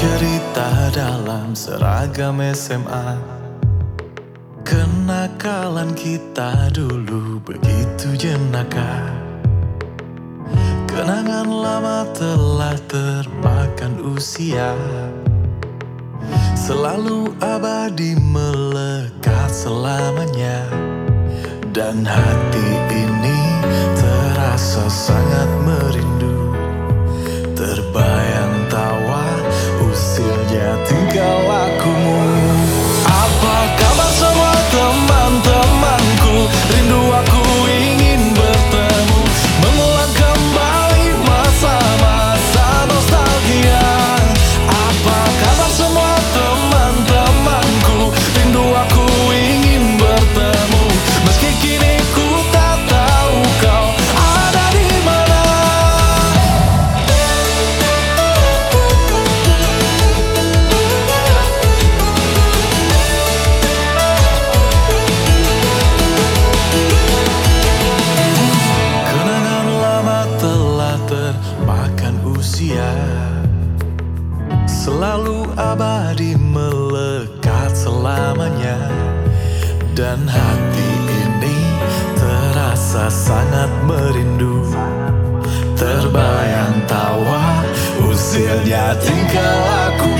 cerita dalam seragam SMA. Kenakalan kita dulu begitu jenaka. Kenangan lama telah termakan usia, selalu abadi melekat selamanya. Dan hati ini terasa sangat merindu. Terbayang tawa usilnya tinggal lakumu. Apa kabar semua teman-temanku? Rindu aku ingin bertemu, mengulang kembali masa-masa nostalgia. Apa kabar semua teman-temanku? Rindu aku ingin bertemu, meski kini ku tak tahu kau ada di mana. Kenangan lama telah termakan usia, selalu abadi melekat selamanya. Dan hati ini terasa sangat merindu. Terbayang tawa usilnya tinggal aku.